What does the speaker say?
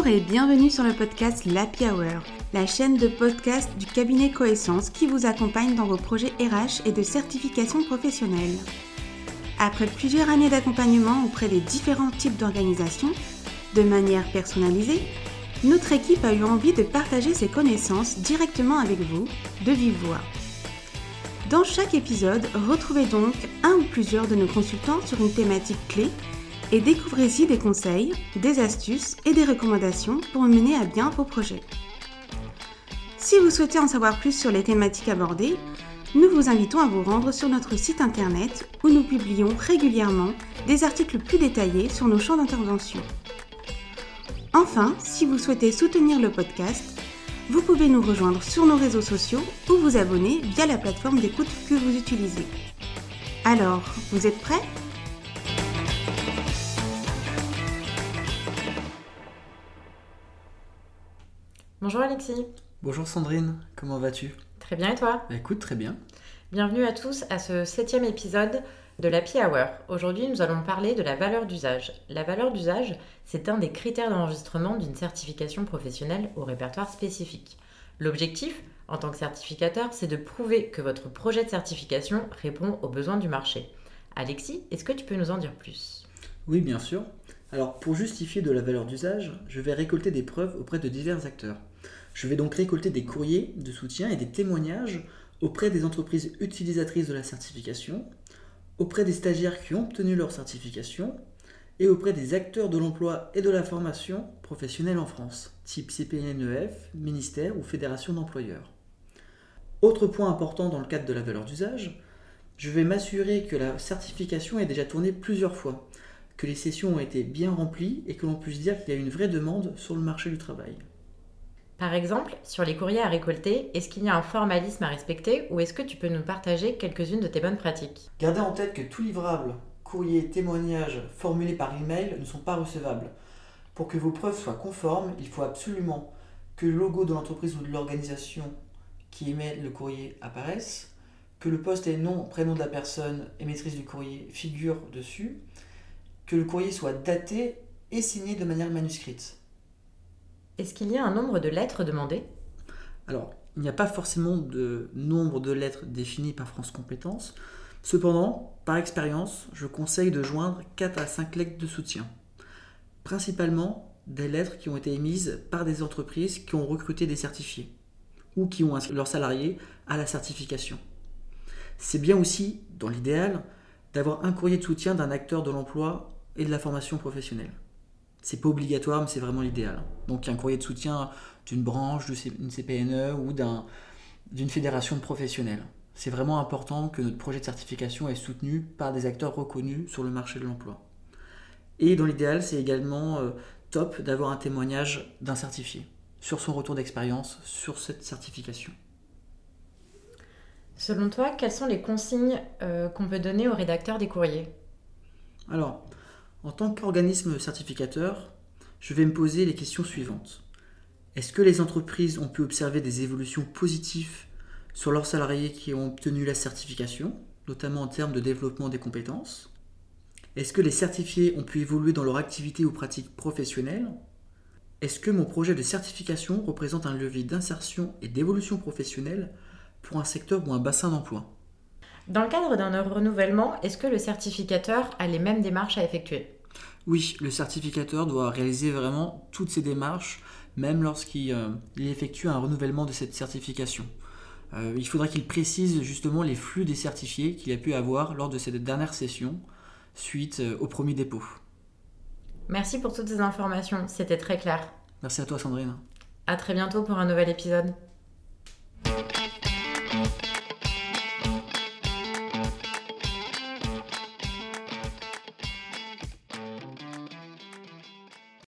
Bonjour et bienvenue sur le podcast l'Happy Hour, la chaîne de podcast du cabinet Coessence qui vous accompagne dans vos projets RH et de certification professionnelle. Après plusieurs années d'accompagnement auprès des différents types d'organisations, de manière personnalisée, notre équipe a eu envie de partager ses connaissances directement avec vous, de vive voix. Dans chaque épisode, retrouvez donc un ou plusieurs de nos consultants sur une thématique clé et découvrez-y des conseils, des astuces et des recommandations pour mener à bien vos projets. Si vous souhaitez en savoir plus sur les thématiques abordées, nous vous invitons à vous rendre sur notre site internet où nous publions régulièrement des articles plus détaillés sur nos champs d'intervention. Enfin, si vous souhaitez soutenir le podcast, vous pouvez nous rejoindre sur nos réseaux sociaux ou vous abonner via la plateforme d'écoute que vous utilisez. Alors, vous êtes prêts ? Bonjour Alexis. Bonjour Sandrine, comment vas-tu ? Très bien et toi ? Écoute, très bien. Bienvenue à tous à ce 7e épisode de l'Happy Hour. Aujourd'hui, nous allons parler de la valeur d'usage. La valeur d'usage, c'est un des critères d'enregistrement d'une certification professionnelle au répertoire spécifique. L'objectif, en tant que certificateur, c'est de prouver que votre projet de certification répond aux besoins du marché. Alexis, est-ce que tu peux nous en dire plus ? Oui, bien sûr. Alors, pour justifier de la valeur d'usage, je vais récolter des preuves auprès de divers acteurs. Je vais donc récolter des courriers de soutien et des témoignages auprès des entreprises utilisatrices de la certification, auprès des stagiaires qui ont obtenu leur certification et auprès des acteurs de l'emploi et de la formation professionnelle en France, type CPNEF, ministère ou fédération d'employeurs. Autre point important dans le cadre de la valeur d'usage, je vais m'assurer que la certification est déjà tournée plusieurs fois, que les sessions ont été bien remplies et que l'on puisse dire qu'il y a une vraie demande sur le marché du travail. Par exemple, sur les courriers à récolter, est-ce qu'il y a un formalisme à respecter ou est-ce que tu peux nous partager quelques-unes de tes bonnes pratiques ? Gardez en tête que tout livrable, courrier, témoignage formulé par email ne sont pas recevables. Pour que vos preuves soient conformes, il faut absolument que le logo de l'entreprise ou de l'organisation qui émet le courrier apparaisse, que le poste et nom, prénom de la personne émettrice du courrier figurent dessus, que le courrier soit daté et signé de manière manuscrite. Est-ce qu'il y a un nombre de lettres demandées ? Alors, il n'y a pas forcément de nombre de lettres définies par France Compétences. Cependant, par expérience, je conseille de joindre 4 à 5 lettres de soutien. Principalement des lettres qui ont été émises par des entreprises qui ont recruté des certifiés ou qui ont inscrit leurs salariés à la certification. C'est bien aussi, dans l'idéal, d'avoir un courrier de soutien d'un acteur de l'emploi et de la formation professionnelle. C'est pas obligatoire, mais c'est vraiment l'idéal. Donc un courrier de soutien d'une branche, d'une CPNE ou d'une fédération de professionnels. C'est vraiment important que notre projet de certification est soutenu par des acteurs reconnus sur le marché de l'emploi. Et dans l'idéal, c'est également top d'avoir un témoignage d'un certifié sur son retour d'expérience sur cette certification. Selon toi, quelles sont les consignes qu'on peut donner aux rédacteurs des courriers ? Alors, en tant qu'organisme certificateur, je vais me poser les questions suivantes. Est-ce que les entreprises ont pu observer des évolutions positives sur leurs salariés qui ont obtenu la certification, notamment en termes de développement des compétences ? Est-ce que les certifiés ont pu évoluer dans leur activité ou pratique professionnelle ? Est-ce que mon projet de certification représente un levier d'insertion et d'évolution professionnelle pour un secteur ou un bassin d'emploi ? Dans le cadre d'un renouvellement, est-ce que le certificateur a les mêmes démarches à effectuer ? Oui, le certificateur doit réaliser vraiment toutes ces démarches, même lorsqu'il effectue un renouvellement de cette certification. Il faudra qu'il précise justement les flux des certifiés qu'il a pu avoir lors de cette dernière session, suite au premier dépôt. Merci pour toutes ces informations, c'était très clair. Merci à toi Sandrine. À très bientôt pour un nouvel épisode.